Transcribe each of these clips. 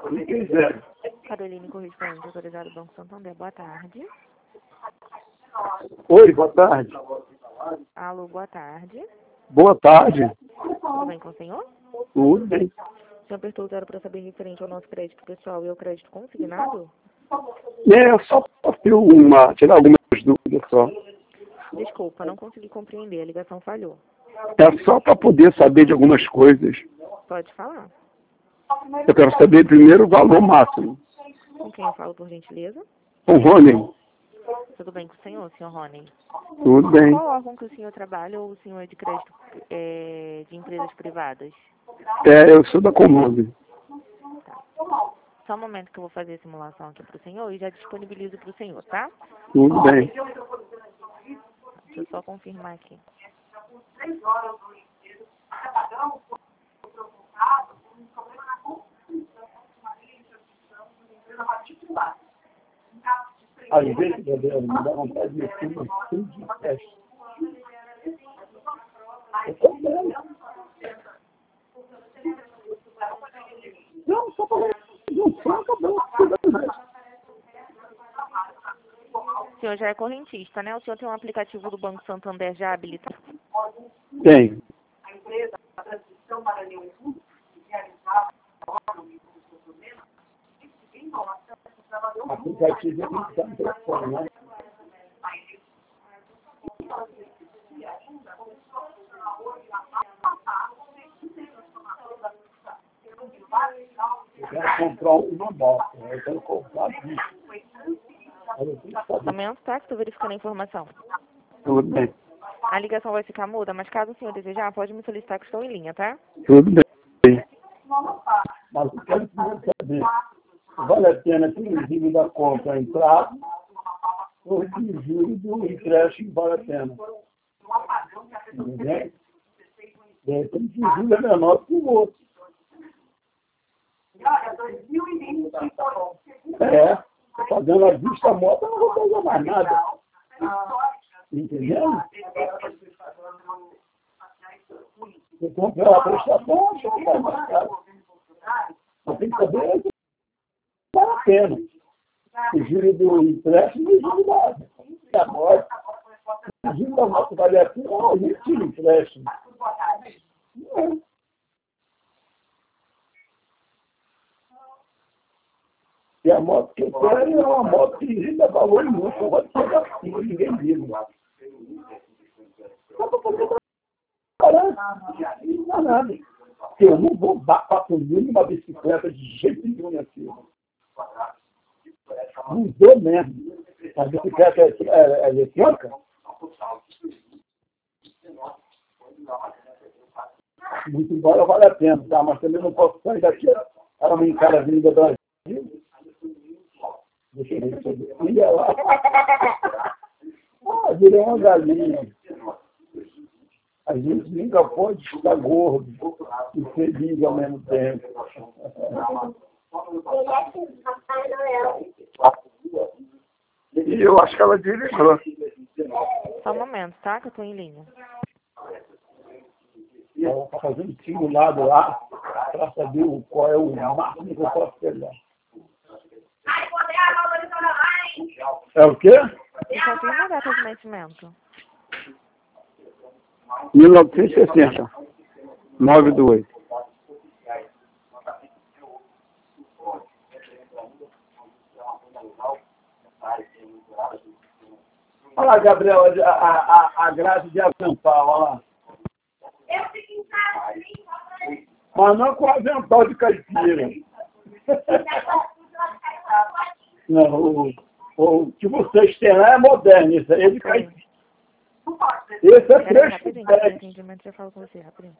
O que quiser. Caroline, correspondente autorizado do Banco Santander. Boa tarde. Oi, boa tarde. Alô, boa tarde. Boa tarde. Tudo bem com o senhor? Tudo bem. O senhor apertou o zero para saber referente ao nosso crédito pessoal e ao crédito consignado? Só para tirar algumas dúvidas só. Desculpa, não consegui compreender. A ligação falhou. É só para poder saber de algumas coisas. Pode falar. Eu quero saber primeiro o valor máximo. Com quem eu falo, por gentileza? O Rony. Tudo bem com o senhor Rony? Tudo bem. Qual órgão que o senhor trabalha ou o senhor é de crédito de empresas privadas? Eu sou da Comando. Tá. Só um momento que eu vou fazer a simulação aqui para o senhor e já disponibilizo para o senhor, tá? Tudo bem. Deixa eu só confirmar aqui. Às vezes, Gabriel, me dá vontade de tudo de teste. Eu tô bem. Não, só para O senhor já é correntista, né? O senhor tem um aplicativo do Banco Santander já habilitado? Tem. Aplicativo é que está no telefone, né? Eu quero comprar uma moto. Eu quero comprar isso. Momento, tá? Que estou verificando a informação. Tudo bem. A ligação vai ficar muda, mas caso o senhor desejar, pode me solicitar que estou em linha, tá? Tudo bem. Mas eu quero saber, vale a pena que o juro da compra entrar ou que o juro do empréstimo vale a pena? Entendeu? De repente o juro é menor que o outro. Pagando a vista moto, eu não vou fazer mais nada. Entendeu? Eu comprei a prestação, acho que é mais caro. Eu tenho que saber se vale a pena. O juro do empréstimo e o juro da moto. O juro da moto vale a pena, ou o juro do empréstimo. Não. E a moto que eu tenho é uma moto que ainda valor muito, eu vou pegar assim, ninguém liga. Só para poder trabalhar, não dá nada. Eu não vou dar 4 mil numa bicicleta de jeito nenhum, minha filha. Não dou mesmo. A bicicleta é eletrônica? Muito embora vale a pena, tá? Mas também não posso sair daqui. Ela me encara a Avenida Brasil. Deixa eu ver. Olha lá. Virei uma galinha. A gente nunca pode estar gordo e feliz ao mesmo tempo. E eu acho que ela desligou. Só um momento, tá? Que eu estou em linha. Ela está fazendo simulado lá para saber qual é o máximo que eu posso pegar. É o quê? E confirma a data de nascimento. 1960. 9/8. Olha lá, Gabriel, a Graça de avental, olha lá. Mas não com avental de caipira. Não, o que vocês têm lá é moderno, isso aí é de caipira. Esse é Peraí, rapidinho, que fresco. atendimento já falo com você, rapidinho.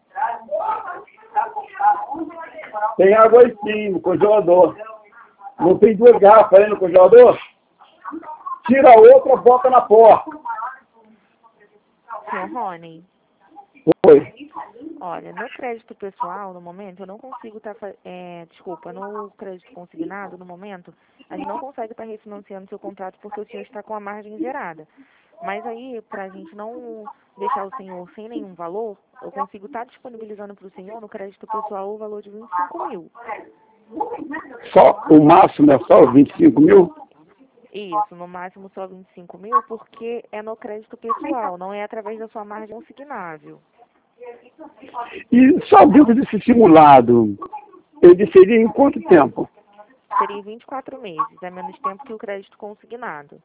Tem água aí sim, no congelador. Não tem 2 garrafas aí no congelador? Tira a outra, bota na porta. Senhor Rony, Oi. olha, no crédito pessoal, no momento, eu não consigo estar... desculpa, no crédito consignado, no momento, a gente não consegue estar refinanciando seu contrato porque o senhor está com a margem zerada. Mas aí, para a gente não deixar o senhor sem nenhum valor, eu consigo estar disponibilizando para o senhor, no crédito pessoal, o valor de 25 mil. Só, o máximo é só 25 mil? Isso, no máximo só 25 mil, porque é no crédito pessoal, não é através da sua margem consignável. E só dentro desse simulado, ele seria em quanto tempo? Seria 24 meses, é menos tempo que o crédito consignado.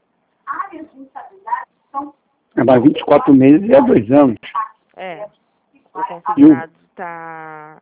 Mas 24 meses é 2 anos. É, o consignado está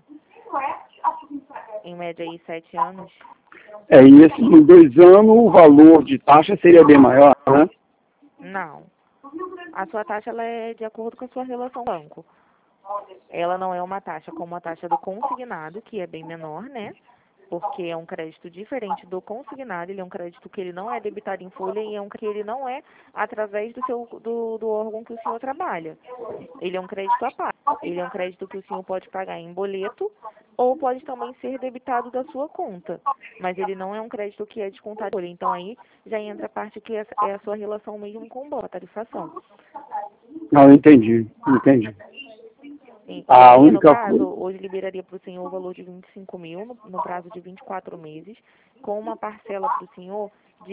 em média aí 7 anos. E esses em 2 anos o valor de taxa seria bem maior, né? Não. A sua taxa ela é de acordo com a sua relação banco. Ela não é uma taxa como a taxa do consignado, que é bem menor, né? Porque é um crédito diferente do consignado, ele é um crédito que ele não é debitado em folha e é um que ele não é através do órgão que o senhor trabalha. Ele é um crédito à parte. Ele é um crédito que o senhor pode pagar em boleto ou pode também ser debitado da sua conta. Mas ele não é um crédito que é descontado em folha. Então aí já entra a parte que é a sua relação mesmo com o banco, a tarifação. Não, entendi. A aí, no caso, hoje liberaria para o senhor o valor de 25 mil no prazo de 24 meses, com uma parcela para o senhor de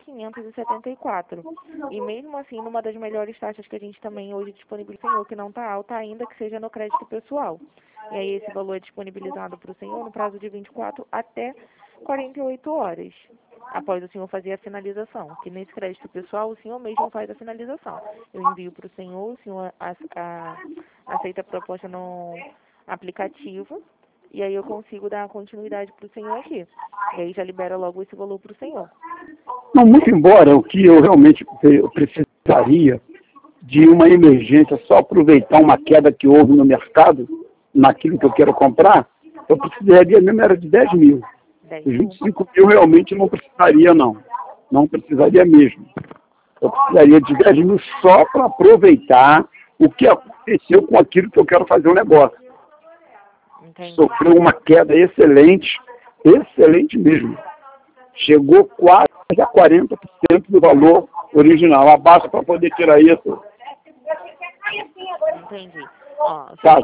1.574. E mesmo assim, numa das melhores taxas que a gente também hoje disponibiliza para o senhor, que não está alta ainda, que seja no crédito pessoal. E aí esse valor é disponibilizado para o senhor no prazo de 24 até 48 horas, após o senhor fazer a finalização. Que nesse crédito pessoal, o senhor mesmo faz a finalização. Eu envio para o senhor aceita a proposta no aplicativo, e aí eu consigo dar continuidade para o senhor aqui. E aí já libera logo esse valor para o senhor. Não, muito embora o que eu realmente precisaria de uma emergência, só aproveitar uma queda que houve no mercado, naquilo que eu quero comprar, eu precisaria mesmo era de 10 mil. Os 25 mil realmente não precisaria, não. Não precisaria mesmo. Eu precisaria de 10 mil só para aproveitar o que aconteceu com aquilo que eu quero fazer um negócio. Entendi. Sofreu uma queda excelente mesmo. Chegou quase a 40% do valor original. Abaixo para poder tirar isso. Entendi. Ó,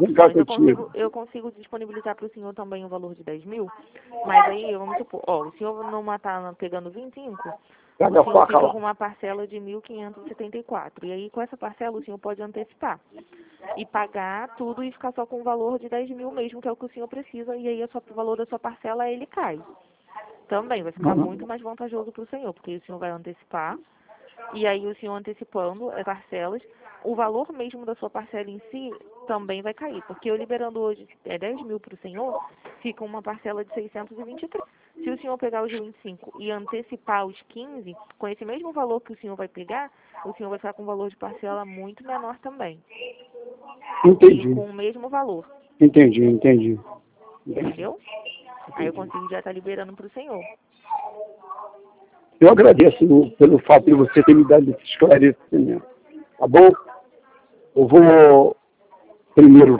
eu consigo disponibilizar para o senhor também o valor de 10 mil, mas aí, vamos supor, o senhor não está pegando 25, o senhor fica com uma parcela de 1.574, e aí com essa parcela o senhor pode antecipar e pagar tudo e ficar só com o valor de 10 mil mesmo, que é o que o senhor precisa, e aí o valor da sua parcela ele cai. Também vai ficar muito mais vantajoso para o senhor, porque o senhor vai antecipar, e aí o senhor antecipando as parcelas, o valor mesmo da sua parcela em si também vai cair, porque eu liberando hoje 10 mil para o senhor, fica uma parcela de 623. Se o senhor pegar os 25 e antecipar os 15, com esse mesmo valor que o senhor vai pegar, o senhor vai ficar com um valor de parcela muito menor também. Entendi. E com o mesmo valor. Entendi. Entendeu? Aí eu consigo já estar liberando para o senhor. Eu agradeço pelo fato de você ter me dado esse esclarecimento. Tá bom? Eu vou primeiro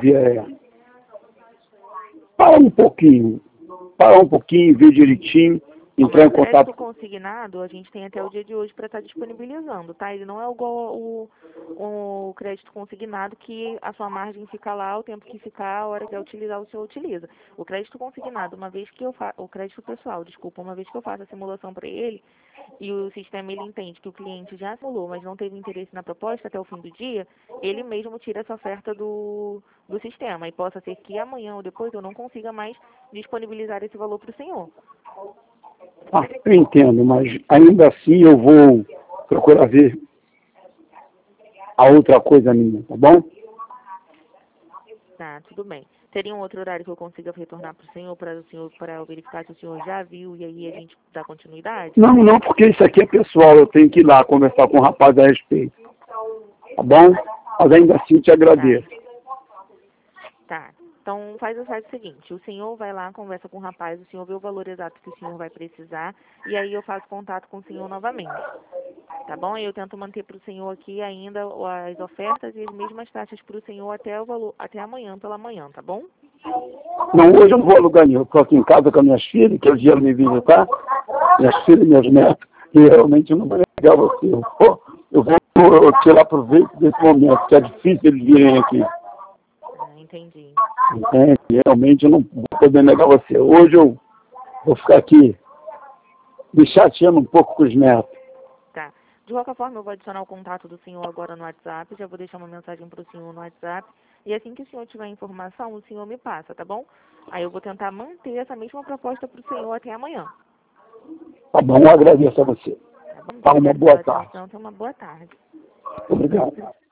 parar um pouquinho, ver direitinho, entrar em contato. O consignado, a gente tem até o dia de hoje para estar disponibilizando, tá? Ele não é igual o crédito consignado, que a sua margem fica lá, o tempo que ficar, a hora que é utilizar, o senhor utiliza. O crédito consignado, o crédito pessoal, desculpa, uma vez que eu faço a simulação para ele, e o sistema ele entende que o cliente já simulou, mas não teve interesse na proposta até o fim do dia, ele mesmo tira essa oferta do sistema. E possa ser que amanhã ou depois eu não consiga mais disponibilizar esse valor para o senhor. Eu entendo, mas ainda assim eu vou procurar ver a outra coisa minha, tá bom? Tá, tudo bem. Teria um outro horário que eu consiga retornar para o senhor, para eu verificar se o senhor já viu e aí a gente dá continuidade? Não, porque isso aqui é pessoal, eu tenho que ir lá conversar com o rapaz a respeito. Tá bom? Mas ainda assim te agradeço. Tá. Então faz o seguinte, o senhor vai lá, conversa com o rapaz, o senhor vê o valor exato que o senhor vai precisar e aí eu faço contato com o senhor novamente. Tá bom? Eu tento manter para o senhor aqui ainda as ofertas e as mesmas taxas para o senhor até amanhã pela manhã, tá bom? Não, hoje eu não vou a lugar nenhum. Eu estou aqui em casa com as minhas filhas, que eles vieram me visitar, minhas filhas e meus netos, e realmente eu não vou negar você. Eu vou tirar proveito desse momento, que é difícil eles virem aqui. Entendi. Entende? Realmente eu não vou poder negar você. Hoje eu Vou ficar aqui me chateando um pouco com os netos. Tá. De qualquer forma, eu vou adicionar o contato do senhor agora no WhatsApp, já vou deixar uma mensagem para o senhor no WhatsApp, e assim que o senhor tiver informação, o senhor me passa, tá bom? Aí eu vou tentar manter essa mesma proposta para o senhor até amanhã. Tá bom, eu agradeço a você. Tá bom? Tá, uma Obrigada boa pela tarde. atenção, tenha uma boa tarde. Obrigado.